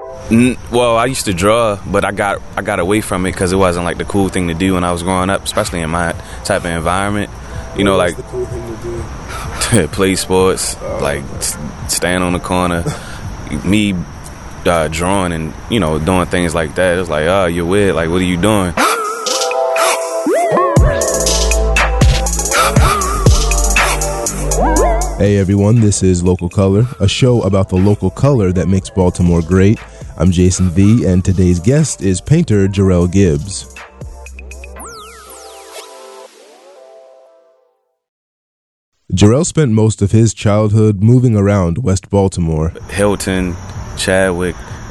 Well, I used to draw, but I got away from it because it wasn't like the cool thing to do when I was growing up, especially in my type of environment. You know, like the cool thing to do? play sports, like stand on the corner. Me drawing and doing things like that. It was like, oh, you're weird. Like, what are you doing? Hey everyone, this is Local Color, a show about the local color that makes Baltimore great. I'm Jason V, and today's guest is painter Jarrell Gibbs. Jarrell spent most of his childhood moving around West Baltimore. Hilton, Chadwick,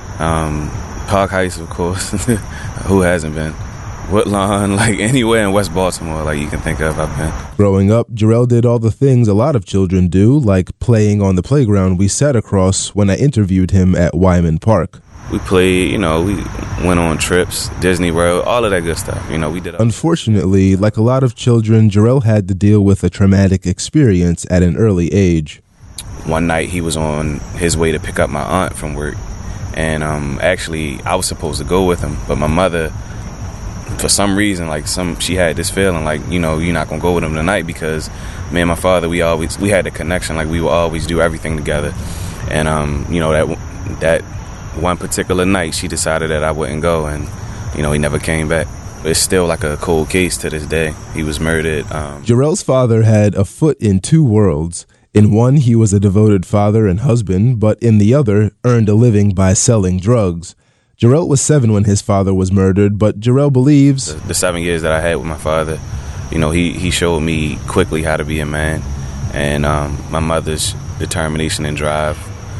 Park Heights, of course. Who hasn't been? Woodlawn, like anywhere in West Baltimore, like you can think of, I've been. Growing up, Jarrell did all the things a lot of children do, like playing on the playground we sat across when I interviewed him at Wyman Park. We played, we went on trips, Disney World, all of that good stuff. We did. Unfortunately, like a lot of children, Jarrell had to deal with a traumatic experience at an early age. One night he was on his way to pick up my aunt from work, and actually I was supposed to go with him, but my mother, for some reason, she had this feeling like, you're not gonna go with him tonight because me and my father, we had the connection, like we would always do everything together. And that one particular night she decided that I wouldn't go, and he never came back. It's still like a cold case to this day. He was murdered. Jarrell's father had a foot in two worlds. In one, he was a devoted father and husband, but in the other, earned a living by selling drugs. Jarrell was 7 when his father was murdered, but Jarrell believes the 7 years that I had with my father, he showed me quickly how to be a man, and my mother's determination and drive,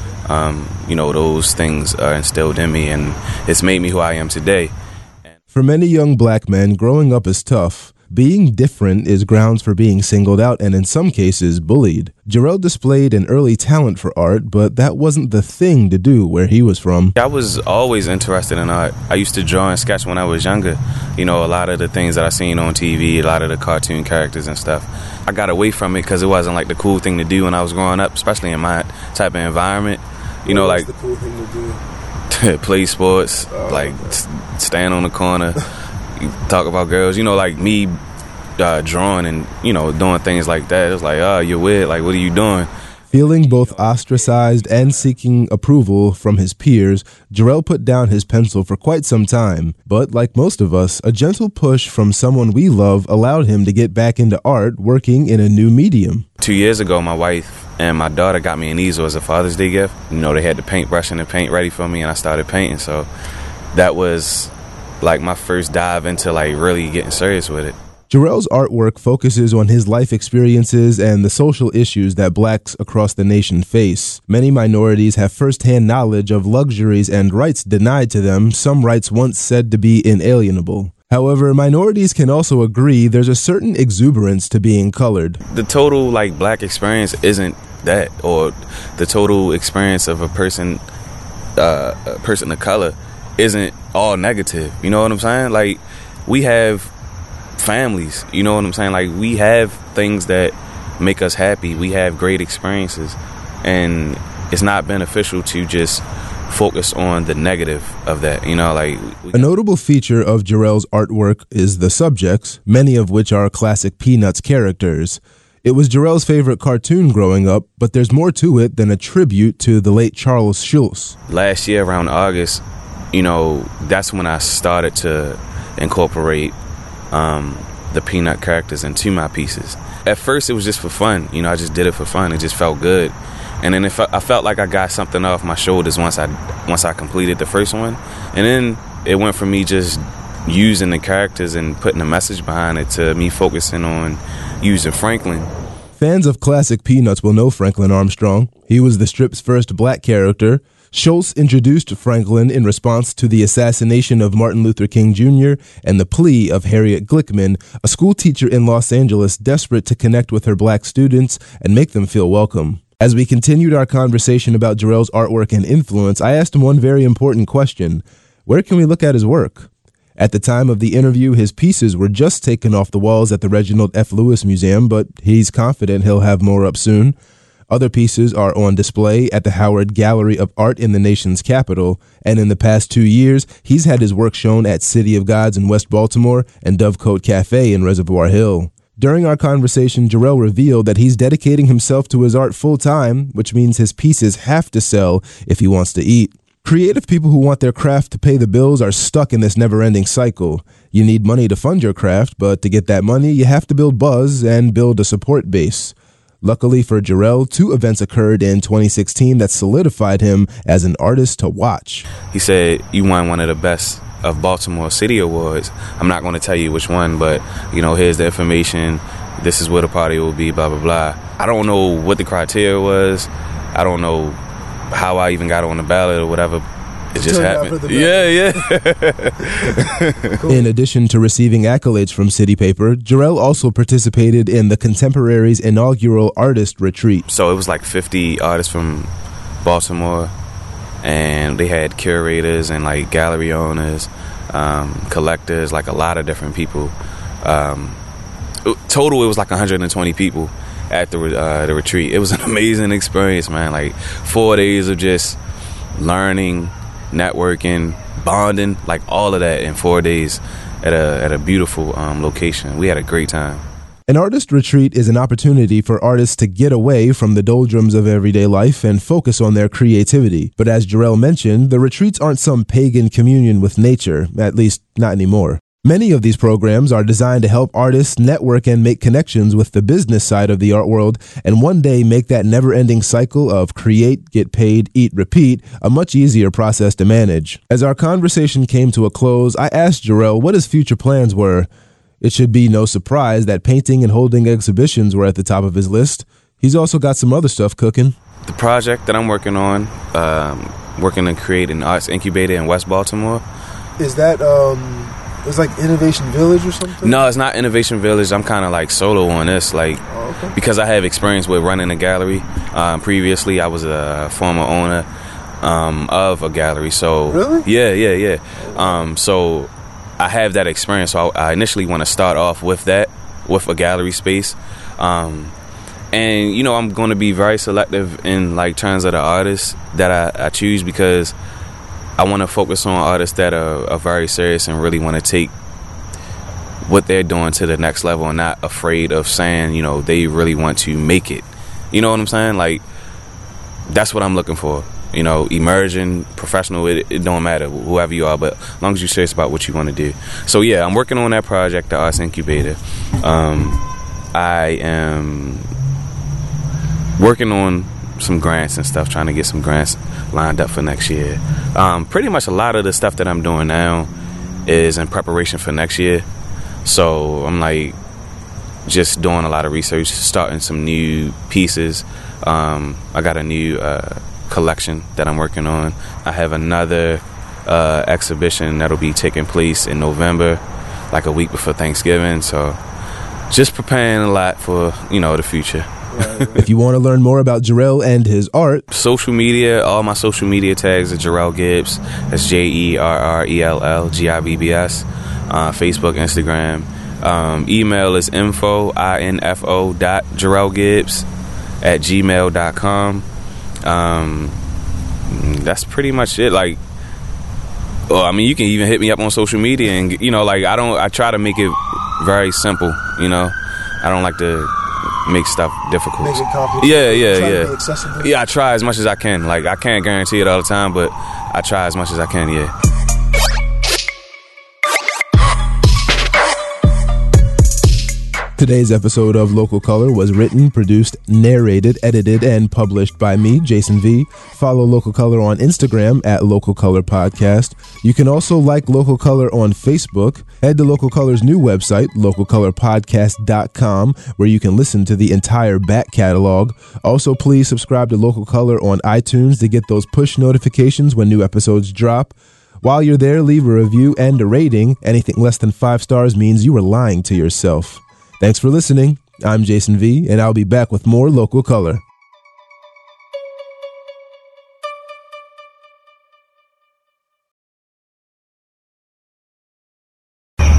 those things are instilled in me, and it's made me who I am today. For many young black men, growing up is tough. Being different is grounds for being singled out and in some cases bullied. Jarrell displayed an early talent for art, but that wasn't the thing to do where he was from. I was always interested in art. I used to draw and sketch when I was younger. A lot of the things that I seen on TV, a lot of the cartoon characters and stuff. I got away from it because it wasn't like the cool thing to do when I was growing up, especially in my type of environment. What's the cool thing to do? Play sports, stand on the corner. You talk about girls, like me drawing and, doing things like that. It was like, oh, you're weird. Like, what are you doing? Feeling both ostracized and seeking approval from his peers, Jarrell put down his pencil for quite some time. But like most of us, a gentle push from someone we love allowed him to get back into art, working in a new medium. 2 years ago, my wife and my daughter got me an easel as a Father's Day gift. They had the paintbrush and the paint ready for me, and I started painting. So that was like my first dive into really getting serious with it. Jarrell's artwork focuses on his life experiences and the social issues that blacks across the nation face. Many minorities have firsthand knowledge of luxuries and rights denied to them, some rights once said to be inalienable. However, minorities can also agree there's a certain exuberance to being colored. The total black experience isn't that, or the total experience of a person of color isn't all negative. You know what I'm saying? We have families, you know what I'm saying? We have things that make us happy. We have great experiences, and it's not beneficial to just focus on the negative of that, A notable feature of Jarrell's artwork is the subjects, many of which are classic Peanuts characters. It was Jarrell's favorite cartoon growing up, but there's more to it than a tribute to the late Charles Schulz. Last year around August, that's when I started to incorporate the Peanut characters into my pieces. At first, it was just for fun. I just did it for fun. It just felt good. And then I felt like I got something off my shoulders once I completed the first one. And then it went from me just using the characters and putting a message behind it to me focusing on using Franklin. Fans of classic Peanuts will know Franklin Armstrong. He was the strip's first black character. Schulz introduced Franklin in response to the assassination of Martin Luther King Jr. and the plea of Harriet Glickman, a school teacher in Los Angeles desperate to connect with her black students and make them feel welcome. As we continued our conversation about Jarrell's artwork and influence, I asked him one very important question. Where can we look at his work? At the time of the interview, his pieces were just taken off the walls at the Reginald F. Lewis Museum, but he's confident he'll have more up soon. Other pieces are on display at the Howard Gallery of Art in the nation's capital, and in the past 2 years, he's had his work shown at City of Gods in West Baltimore and Dovecote Cafe in Reservoir Hill. During our conversation, Jarrell revealed that he's dedicating himself to his art full-time, which means his pieces have to sell if he wants to eat. Creative people who want their craft to pay the bills are stuck in this never-ending cycle. You need money to fund your craft, but to get that money, you have to build buzz and build a support base. Luckily for Jarrell, 2 events occurred in 2016 that solidified him as an artist to watch. He said, "You won one of the best of Baltimore City Awards. I'm not going to tell you which one, but, here's the information. This is where the party will be, blah, blah, blah." I don't know what the criteria was. I don't know how I even got on the ballot or whatever. It just happened. Yeah. Cool. In addition to receiving accolades from City Paper, Jarrell also participated in the Contemporaries' inaugural artist retreat. So it was like 50 artists from Baltimore, and they had curators and like gallery owners, collectors, like a lot of different people. Total, it was like 120 people at the retreat. It was an amazing experience, man. Like 4 days of just learning, networking, bonding, like all of that in 4 days at a beautiful location. We had a great time. An artist retreat is an opportunity for artists to get away from the doldrums of everyday life and focus on their creativity. But as Jarrell mentioned, the retreats aren't some pagan communion with nature, at least not anymore. Many of these programs are designed to help artists network and make connections with the business side of the art world, and one day make that never-ending cycle of create, get paid, eat, repeat a much easier process to manage. As our conversation came to a close, I asked Jarrell what his future plans were. It should be no surprise that painting and holding exhibitions were at the top of his list. He's also got some other stuff cooking. The project that I'm working on, working to create an arts incubator in West Baltimore. Is that it's like Innovation Village or something? No, it's not Innovation Village. I'm kind of like solo on this, because I have experience with running a gallery. Previously, I was a former owner of a gallery. So really? Yeah. So I have that experience. So I initially want to start off with a gallery space. And I'm going to be very selective in like terms of the artists that I choose, because I want to focus on artists that are very serious and really want to take what they're doing to the next level and not afraid of saying, they really want to make it. You know what I'm saying? Like, that's what I'm looking for. Emerging, professional, it don't matter, whoever you are, but as long as you're serious about what you want to do. So, yeah, I'm working on that project, the Arts Incubator. I am working on some grants and stuff, trying to get some grants lined up for next year. Pretty much a lot of the stuff that I'm doing now is in preparation for next year. So I'm like just doing a lot of research, starting some new pieces. I got a new collection that I'm working on. I have another exhibition that'll be taking place in November, like a week before Thanksgiving. So just preparing a lot for, the future. If you want to learn more about Jarrell and his art, social media, all my social media tags are Jarrell Gibbs. That's JerrellGibbs. Facebook, Instagram. Email is info.jarrellgibbs@gmail.com. That's pretty much it. Like, you can even hit me up on social media, and I try to make it very simple. I don't like to make stuff difficult. Make it complicated. Yeah. To be accessible. Yeah, I try as much as I can. Like, I can't guarantee it all the time, but I try as much as I can, yeah. Today's episode of Local Color was written, produced, narrated, edited, and published by me, Jason V. Follow Local Color on Instagram at Local Color Podcast. You can also like Local Color on Facebook. Head to Local Color's new website, localcolorpodcast.com, where you can listen to the entire back catalog. Also, please subscribe to Local Color on iTunes to get those push notifications when new episodes drop. While you're there, leave a review and a rating. Anything less than 5 stars means you are lying to yourself. Thanks for listening. I'm Jason V, and I'll be back with more Local Color.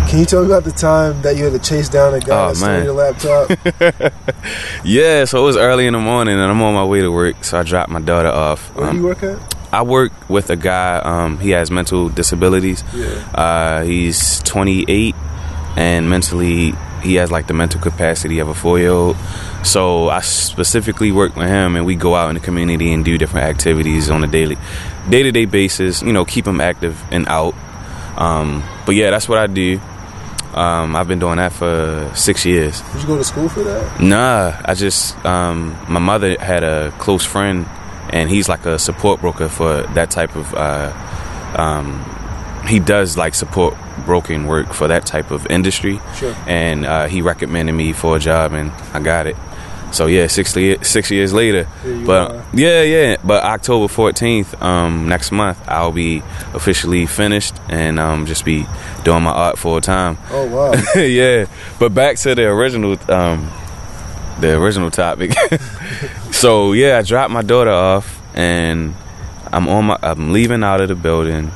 Can you tell me about the time that you had to chase down a guy that stole your laptop? Yeah, so it was early in the morning, and I'm on my way to work, so I dropped my daughter off. Where do you work at? I work with a guy, he has mental disabilities. Yeah. He's 28, and mentally, he has like the mental capacity of a 4-year-old. So I specifically work with him, and we go out in the community and do different activities on a day-to-day basis, you know, keep him active and out. But yeah, that's what I do. I've been doing that for 6 years. Did you go to school for that? Nah, I just, my mother had a close friend, and he's like a support broker for that type of, he does like support broking work for that type of industry. Sure. And he recommended me for a job, and I got it. So yeah, 6 years later. But yeah. But October 14th, next month, I'll be officially finished and just be doing my art full time. Oh wow. Yeah. But back to the original topic. So yeah, I dropped my daughter off, and I'm leaving out of the building,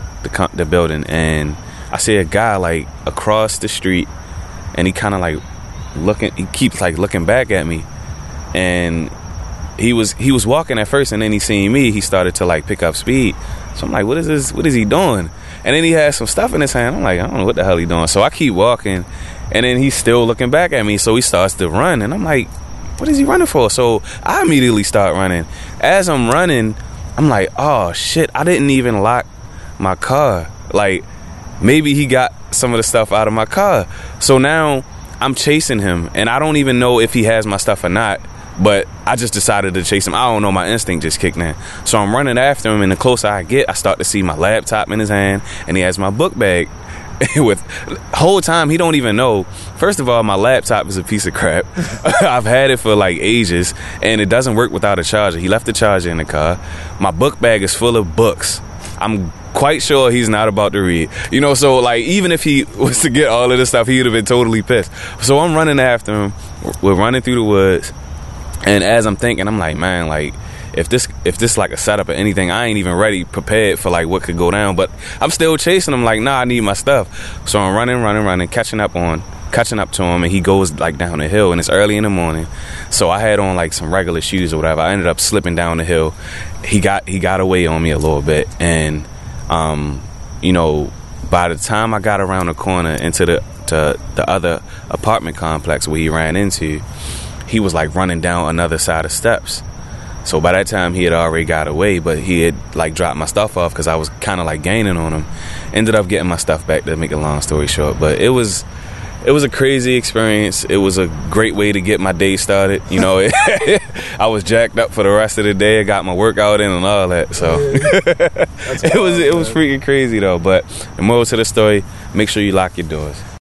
and I see a guy like across the street, and he kind of like he keeps like looking back at me. And he was walking at first, and then he seen me. He started to like pick up speed. So I'm like, what is this? What is he doing? And then he has some stuff in his hand. I'm like, I don't know what the hell he doing. So I keep walking, and then he's still looking back at me. So he starts to run, and I'm like, what is he running for? So I immediately start running. As I'm running, I'm like, oh shit, I didn't even lock my car. Like maybe he got some of the stuff out of my car. So now I'm chasing him, and I don't even know if he has my stuff or not. But I just decided to chase him. I don't know, my instinct just kicked in. So I'm running after him, and the closer I get, I start to see my laptop in his hand, and he has my book bag. With whole time, he don't even know. First of all, my laptop is a piece of crap. I've had it for like ages, and it doesn't work without a charger. He left the charger in the car. My book bag is full of books. I'm quite sure he's not about to read. You know, so like even if he was to get all of this stuff, he would have been totally pissed. So I'm running after him. We're running through the woods. And as I'm thinking, I'm like, man, like, if this like a setup or anything, I ain't even prepared for like what could go down. But I'm still chasing him, like, nah, I need my stuff. So I'm running, catching up to him, and he goes like down the hill, and it's early in the morning. So I had on like some regular shoes or whatever. I ended up slipping down the hill. He got away on me a little bit, and you know, by the time I got around the corner into the other apartment complex where he ran into, he was like running down another side of steps. So by that time he had already got away, but he had like dropped my stuff off because I was kind of like gaining on him. Ended up getting my stuff back, to make a long story short. But it was a crazy experience. It was a great way to get my day started. You know, I was jacked up for the rest of the day. I got my workout in and all that. So it was freaking crazy though. But the moral to the story: make sure you lock your doors.